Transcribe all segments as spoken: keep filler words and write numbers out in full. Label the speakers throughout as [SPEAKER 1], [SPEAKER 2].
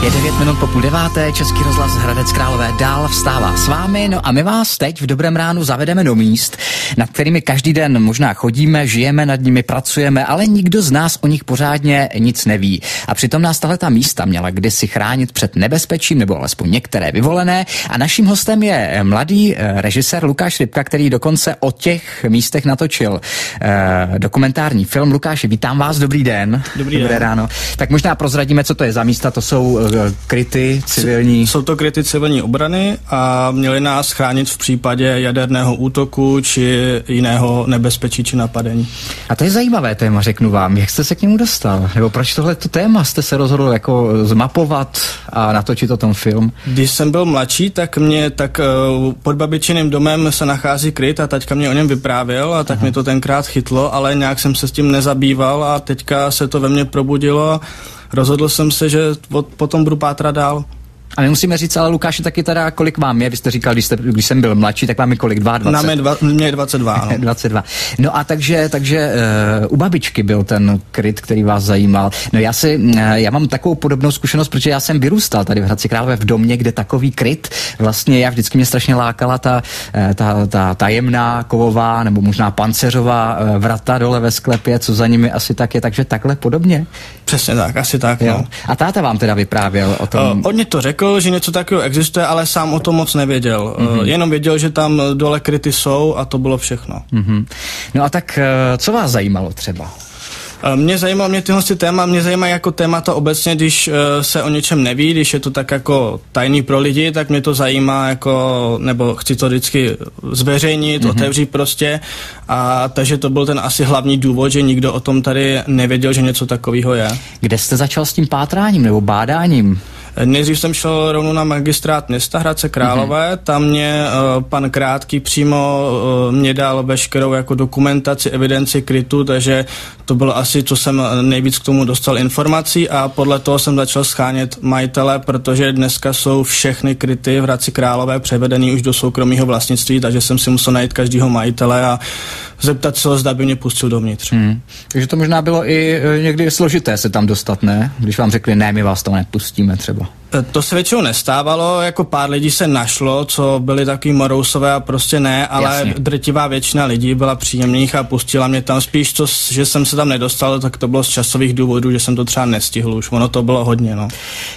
[SPEAKER 1] Je devět minut po půl deváté, Český rozhlas Hradec Králové dál vstává s vámi, no a my vás teď v Dobrém ránu zavedeme do míst, nad kterými každý den možná chodíme, žijeme nad nimi, pracujeme, ale nikdo z nás o nich pořádně nic neví. A přitom nás tahleta místa měla kdysi chránit před nebezpečím, nebo alespoň některé vyvolené. A naším hostem je mladý režisér Lukáš Rybka, který dokonce o těch místech natočil eh, dokumentární film. Lukáši, vítám vás, dobrý den.
[SPEAKER 2] Dobrý
[SPEAKER 1] Dobré
[SPEAKER 2] den.
[SPEAKER 1] ráno. Tak možná prozradíme, co to je za místa, to jsou kryty civilní.
[SPEAKER 2] Jsou to kryty civilní obrany a měly nás chránit v případě jaderného útoku či jiného nebezpečí či napadení.
[SPEAKER 1] A to je zajímavé téma, řeknu vám. Jak jste se k němu dostal? Nebo proč tohleto téma jste se rozhodl jako zmapovat a natočit o tom film?
[SPEAKER 2] Když jsem byl mladší, tak mě tak uh, pod babičiným domem se nachází kryt a taťka mě o něm vyprávěl a tak Aha. mě to tenkrát chytlo, ale nějak jsem se s tím nezabýval a teďka se to ve mně probudilo a rozhodl jsem se, že potom budu pátrat dál.
[SPEAKER 1] A my musíme říct, ale Lukáši, taky teda, kolik vám je? Vy jste říkal, když, jste, když jsem byl mladší, tak vám je kolik? dvacet dva?
[SPEAKER 2] Na mě, dva, mě je dvacet dva, no.
[SPEAKER 1] dvacet dva. No a takže, takže uh, u babičky byl ten kryt, který vás zajímal. No já si, uh, já mám takovou podobnou zkušenost, protože já jsem vyrůstal tady v Hradci Králové v domě, kde takový kryt, vlastně já vždycky mě strašně lákala ta, ta, ta tajemná kovová, nebo možná panceřová uh, vrata dole ve sklepě, co za nimi asi tak je, takže takhle podobně.
[SPEAKER 2] Přesně tak, asi tak,
[SPEAKER 1] jo.
[SPEAKER 2] No.
[SPEAKER 1] A táta vám teda vyprávěl o tom?
[SPEAKER 2] Uh, on mě to řekl, že něco takového existuje, ale sám o tom moc nevěděl. Mm-hmm. Jenom věděl, že tam dole kryty jsou a to bylo všechno.
[SPEAKER 1] Mm-hmm. No a tak co vás zajímalo třeba?
[SPEAKER 2] Mě zajímalo, mě tyhle téma, mě zajímají jako témata obecně, když uh, se o něčem neví, když je to tak jako tajný pro lidi, tak mě to zajímá jako, nebo chci to vždycky zveřejnit, mm-hmm. otevřít prostě. A takže to byl ten asi hlavní důvod, že nikdo o tom tady nevěděl, že něco takového je.
[SPEAKER 1] Kde jste začal s tím pátráním nebo bádáním?
[SPEAKER 2] Nejdřív jsem šel rovnou na magistrát města Hradce Králové, mm-hmm. tam mě uh, pan Krátký přímo uh, mě dal veškerou jako dokumentaci, evidenci krytu, takže to bylo asi, co jsem nejvíc k tomu dostal informací a podle toho jsem začal schánět majitele, protože dneska jsou všechny kryty v Hradci Králové převedený už do soukromého vlastnictví, takže jsem si musel najít každého majitele a zeptat se, zda by mě pustil dovnitř. Hmm.
[SPEAKER 1] Takže to možná bylo i někdy složité se tam dostat, ne? Když vám řekli, ne, my vás tam nepustíme třeba.
[SPEAKER 2] To se většinou nestávalo, jako pár lidí se našlo, co byli takový morousové a prostě ne, ale Jasně. drtivá většina lidí byla příjemných a pustila mě tam spíš, to, že jsem se tam nedostal, tak to bylo z časových důvodů, že jsem to třeba nestihl už, ono to bylo hodně, no.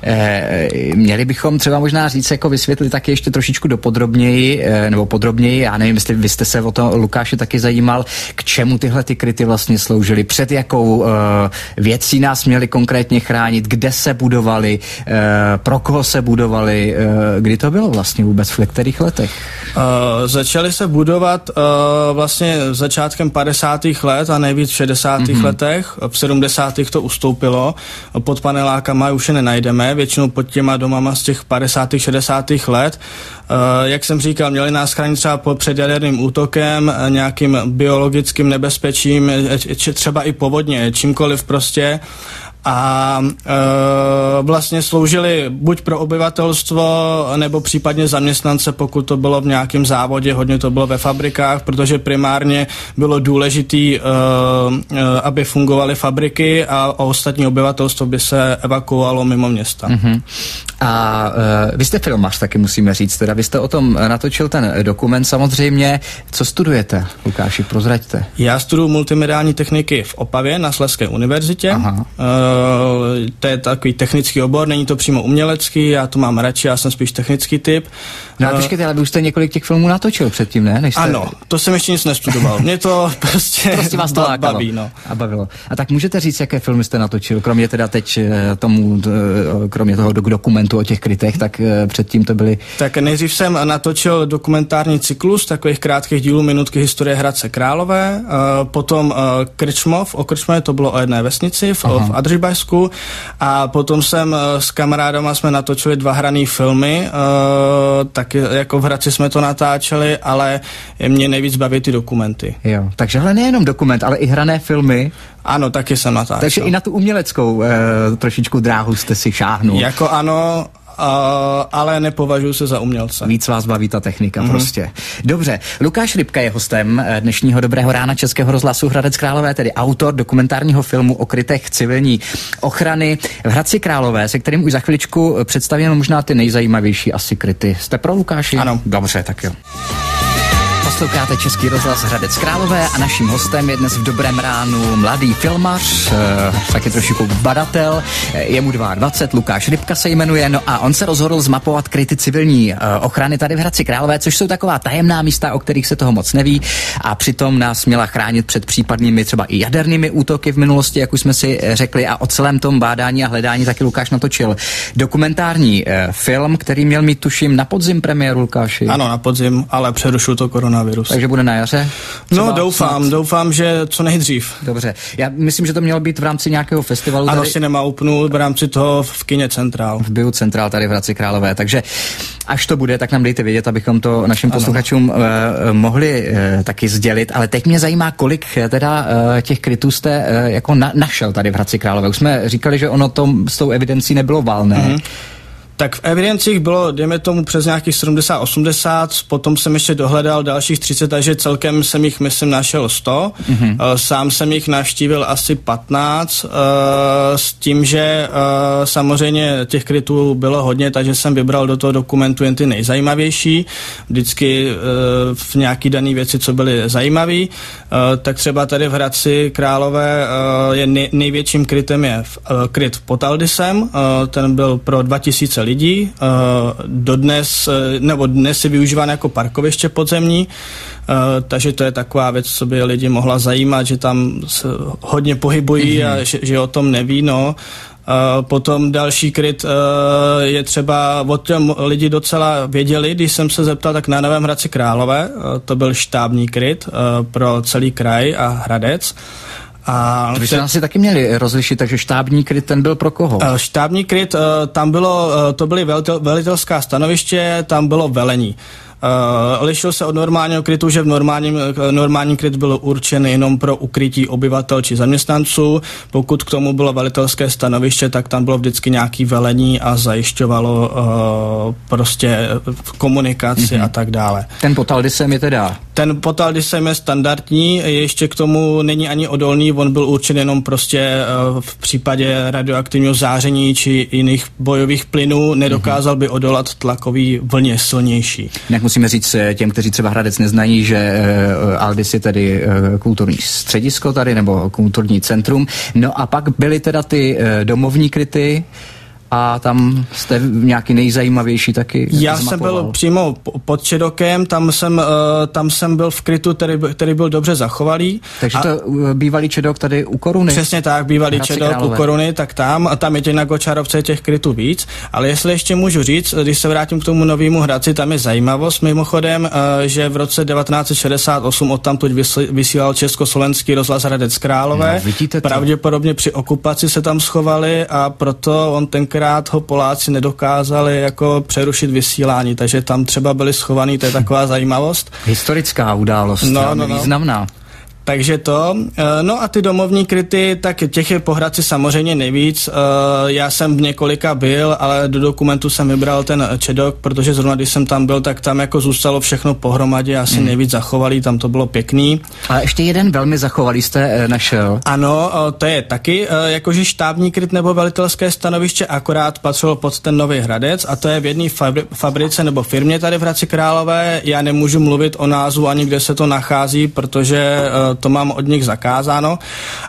[SPEAKER 1] E, měli bychom třeba možná říct, jako vysvětlit taky ještě trošičku dopodrobněji, e, nebo podrobněji, já nevím, jestli vy jste se o to, Lukáši, taky zajímal, k čemu tyhle ty kryty vlastně sloužily, před jakou e, věcí nás měli konkrétně chránit, kde se budovaly, e, pro koho se budovali, kdy to bylo vlastně vůbec, v kterých letech?
[SPEAKER 2] Uh, začaly se budovat uh, vlastně začátkem padesátých let a nejvíc v šedesátých mm-hmm. letech. V sedmdesátých to ustoupilo. Pod panelákama už je nenajdeme, většinou pod těma domama z těch padesátých šedesátých let. Uh, jak jsem říkal, měli nás chránit třeba před jaderným útokem, nějakým biologickým nebezpečím, třeba i povodně, čímkoliv prostě. A e, vlastně sloužili buď pro obyvatelstvo, nebo případně zaměstnance, pokud to bylo v nějakém závodě, hodně to bylo ve fabrikách, protože primárně bylo důležitý, e, e, aby fungovaly fabriky a ostatní obyvatelstvo by se evakuovalo mimo města.
[SPEAKER 1] Mm-hmm. A e, vy jste filmař, taky musíme říct, teda vy jste o tom natočil ten dokument samozřejmě. Co studujete, Lukáši, prozraďte?
[SPEAKER 2] Já studuju multimediální techniky v Opavě na Slezské univerzitě. Aha. E, to je takový technický obor, není to přímo umělecký, já to mám radši, já jsem spíš technický typ.
[SPEAKER 1] No a počkejte, ale vy už jste několik těch filmů natočil předtím, ne? Než jste...
[SPEAKER 2] Ano, to jsem ještě nic nestudoval. Mě to prostě,
[SPEAKER 1] prostě vás to lákalo
[SPEAKER 2] baví, no.
[SPEAKER 1] A bavilo. A tak můžete říct, jaké filmy jste natočil, kromě teda teď tomu, kromě toho dokumentu o těch krytech, tak předtím to byly...
[SPEAKER 2] Tak nejdřív jsem natočil dokumentární cyklus takových krátkých dílů minutky historie Hradce Králové, potom Krčmov, o Krčmově, to bylo o jedné vesnici v, v Adřibašsku, a potom jsem s kamarádama jsme natočili dva hraný filmy, tak jako v Hradci jsme to natáčeli, ale mě nejvíc baví ty dokumenty.
[SPEAKER 1] Jo, takže ale nejenom dokument, ale i hrané filmy.
[SPEAKER 2] Ano, taky jsem natáčel.
[SPEAKER 1] Takže i na tu uměleckou e, trošičku dráhu jste si šáhnul.
[SPEAKER 2] Jako ano, ale nepovažuji se za umělce.
[SPEAKER 1] Víc vás baví ta technika mm-hmm. prostě. Dobře, Lukáš Rybka je hostem dnešního Dobrého rána Českého rozhlasu Hradec Králové, tedy autor dokumentárního filmu o krytech civilní ochrany v Hradci Králové, se kterým už za chviličku představíme možná ty nejzajímavější asi kryty. Jste pro, Lukáši?
[SPEAKER 2] Ano.
[SPEAKER 1] Dobře, tak jo. Posloucháte Český rozhlas Hradec Králové a naším hostem je dnes v Dobrém ránu mladý filmař, e, taky trošku badatel, je mu dvacet dva, Lukáš Rybka se jmenuje, no a on se rozhodl zmapovat kryty civilní e, ochrany tady v Hradci Králové, což jsou taková tajemná místa, o kterých se toho moc neví a přitom nás měla chránit před případnými třeba i jadernými útoky v minulosti, jak už jsme si řekli, a o celém tom bádání a hledání taky Lukáš natočil dokumentární e, film, který měl mít tuším na podzim premiéru, Lukáši.
[SPEAKER 2] Ano, na podzim, ale přerušil to koronavirus.
[SPEAKER 1] Takže bude na jaře? Třeba
[SPEAKER 2] no doufám, snad. doufám, že co nejdřív.
[SPEAKER 1] Dobře, já myslím, že to mělo být v rámci nějakého festivalu.
[SPEAKER 2] Ano,
[SPEAKER 1] tady...
[SPEAKER 2] Cinema Openu v rámci toho v kině Centrál.
[SPEAKER 1] V Biu Centrál tady v Hradci Králové, takže až to bude, tak nám dejte vědět, abychom to našim ano. posluchačům uh, mohli uh, taky sdělit, ale teď mě zajímá, kolik teda uh, těch krytů jste uh, jako na, našel tady v Hradci Králové. Už jsme říkali, že ono to s tou evidencí nebylo valné. Mm-hmm.
[SPEAKER 2] Tak v evidencích bylo, dejme tomu, přes nějakých sedmdesát osmdesát, potom jsem ještě dohledal dalších třicet, takže celkem jsem jich, myslím, našel sto. Mm-hmm. Sám jsem jich navštívil asi patnáct, s tím, že samozřejmě těch krytů bylo hodně, takže jsem vybral do toho dokumentu jen ty nejzajímavější, vždycky v nějaký daný věci, co byly zajímavé. Tak třeba tady v Hradci Králové je nej, největším krytem je kryt pod Aldisem, ten byl pro dva tisíce lidí, dodnes, nebo dnes je využíván jako parkoviště podzemní, takže to je taková věc, co by lidi mohla zajímat, že tam se hodně pohybují mm-hmm. a že, že o tom neví, no. Potom další kryt je třeba, o tom lidi docela věděli, když jsem se zeptal, tak na Novém Hradci Králové, to byl štábní kryt pro celý kraj a Hradec.
[SPEAKER 1] A to byste asi taky měli rozlišit, takže štábní kryt, ten byl pro koho?
[SPEAKER 2] Štábní kryt, tam bylo, to byly velitel, velitelská stanoviště, tam bylo velení. Uh, lišil se od normálního krytu, že v normálním, normálním kryt byl určen jenom pro ukrytí obyvatel či zaměstnanců. Pokud k tomu bylo velitelské stanoviště, tak tam bylo vždycky nějaké velení a zajišťovalo uh, prostě komunikaci mm-hmm. a tak dále.
[SPEAKER 1] Ten pod Aldisem je teda?
[SPEAKER 2] Ten pod Aldisem je standardní, ještě k tomu není ani odolný, on byl určen jenom prostě uh, v případě radioaktivního záření či jiných bojových plynů, nedokázal by odolat tlakový vlně silnější.
[SPEAKER 1] Jak musíme říct těm, kteří třeba Hradec neznají, že uh, Aldis je tedy uh, kulturní středisko tady, nebo kulturní centrum. No a pak byly teda ty uh, domovní kryty, a tam jste nějaký nejzajímavější taky
[SPEAKER 2] Já
[SPEAKER 1] zmapoval.
[SPEAKER 2] jsem byl přímo pod Čedokem, tam jsem, uh, tam jsem byl v krytu, který, který byl dobře zachovalý.
[SPEAKER 1] Takže
[SPEAKER 2] a
[SPEAKER 1] to uh, bývalý Čedok tady u Koruny?
[SPEAKER 2] Přesně tak, bývalý
[SPEAKER 1] Hradci
[SPEAKER 2] Čedok
[SPEAKER 1] Králové.
[SPEAKER 2] u Koruny, tak tam, a tam je těch na Gočárovce těch krytů víc, ale jestli ještě můžu říct, když se vrátím k tomu novému Hradci, tam je zajímavost mimochodem, uh, že v roce devatenáct set šedesát osm odtamtud vysílal Československý rozhlas Hradec Králové.
[SPEAKER 1] No,
[SPEAKER 2] pravděpodobně při okupaci se tam schovali a proto on tenkrát ho Poláci nedokázali jako přerušit vysílání, takže tam třeba byli schovaný, to je taková zajímavost.
[SPEAKER 1] Historická událost,
[SPEAKER 2] no, no, no.
[SPEAKER 1] významná.
[SPEAKER 2] Takže to. No a ty domovní kryty, tak těch je po Hradci samozřejmě nejvíc. Já jsem v několika byl, ale do dokumentu jsem vybral ten Čedok, protože zrovna když jsem tam byl, tak tam jako zůstalo všechno pohromadě, asi hmm. nejvíc zachovalý, tam to bylo pěkný.
[SPEAKER 1] A ještě jeden velmi zachovalý jste našel.
[SPEAKER 2] Ano, to je taky jakože štábní kryt nebo velitelské stanoviště, akorát patřilo pod ten Nový Hradec a to je v jedné fabri- fabrice nebo firmě tady v Hradci Králové. Já nemůžu mluvit o názvu ani kde se to nachází, protože to mám od nich zakázáno.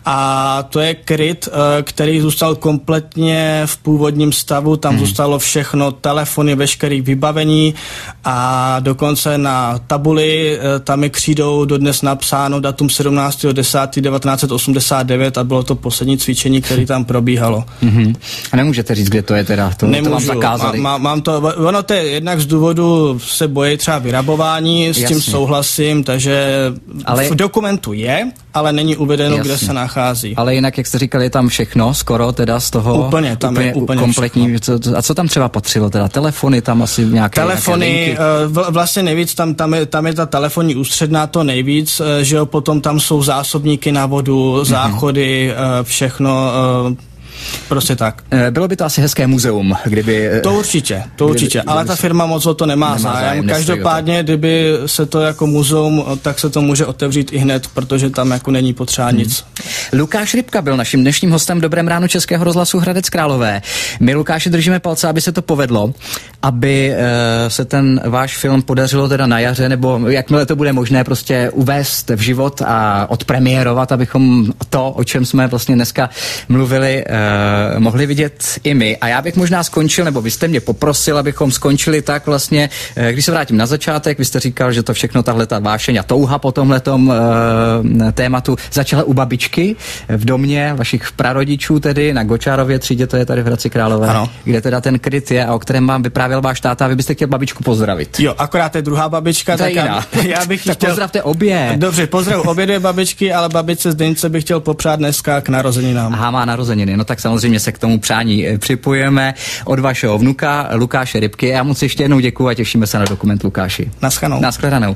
[SPEAKER 2] A to je kryt, který zůstal kompletně v původním stavu, tam hmm. zůstalo všechno, telefony, veškeré vybavení a dokonce na tabuli tam je křídou dodnes napsáno datum sedmnáctého desátého devatenáct set osmdesát devět a bylo to poslední cvičení, které tam probíhalo.
[SPEAKER 1] Hmm. A nemůžete říct, kde to je teda? To,
[SPEAKER 2] Nemůžu,
[SPEAKER 1] to vám zakázali.
[SPEAKER 2] Má, mám to, ono to je jednak z důvodu se bojí třeba vyrabování, s Jasně. tím souhlasím, takže ale v dokumentu je, ale není uvedeno, Jasně. kde se nachází.
[SPEAKER 1] Ale jinak, jak jste říkali, je tam všechno, skoro teda z toho
[SPEAKER 2] úplně, tam úplně, je úplně
[SPEAKER 1] kompletní. Co, a co tam třeba patřilo? Teda telefony tam asi nějaké
[SPEAKER 2] Telefony,
[SPEAKER 1] nějaké
[SPEAKER 2] v, vlastně nejvíc, tam, tam, je, tam je ta telefonní ústředná, to nejvíc, že jo, potom tam jsou zásobníky na vodu, záchody, mm-hmm. všechno. Prostě tak.
[SPEAKER 1] Bylo by to asi hezké muzeum, kdyby...
[SPEAKER 2] To určitě, to určitě, kdyby, ale ta firma moc o to nemá, nemá zájem. zájem Každopádně, kdyby se to jako muzeum, tak se to může otevřít i hned, protože tam jako není potřeba hmm. nic.
[SPEAKER 1] Lukáš Rybka byl naším dnešním hostem v Dobrém ránu Českého rozhlasu Hradec Králové. My, Lukáši, držíme palce, aby se to povedlo, aby uh, se ten váš film podařilo teda na jaře, nebo jakmile to bude možné prostě uvést v život a odpremiérovat, abychom to, o čem jsme vlastně dneska mluvili, uh, mohli vidět i my. A já bych možná skončil, nebo vy jste mě poprosil, abychom skončili tak vlastně, uh, když se vrátím na začátek, vy jste říkal, že to všechno, tahle ta vášeň a touha po tomhletom uh, tématu začala u babičky v domě vašich prarodičů, tedy na Gočárově třídě, to je tady v Hradci Králové, ano. Kde teda ten kryt je a o kterém vám vyprávěl váš táta, a vy byste chtěl babičku pozdravit.
[SPEAKER 2] Jo, akorát je druhá babička, tak já, já bych
[SPEAKER 1] tak
[SPEAKER 2] chtěl...
[SPEAKER 1] pozdravte obě.
[SPEAKER 2] Dobře, pozdrav obě dvě babičky, ale babičce Zdeňce bych chtěl popřát dneska k narozeninám.
[SPEAKER 1] Aha, má narozeniny, no tak samozřejmě se k tomu přání připojeme od vašeho vnuka Lukáše Rybky. Já moc ještě jednou děkuju a těšíme se na dokument, Lukáši.
[SPEAKER 2] Naschledanou.
[SPEAKER 1] Naschledanou.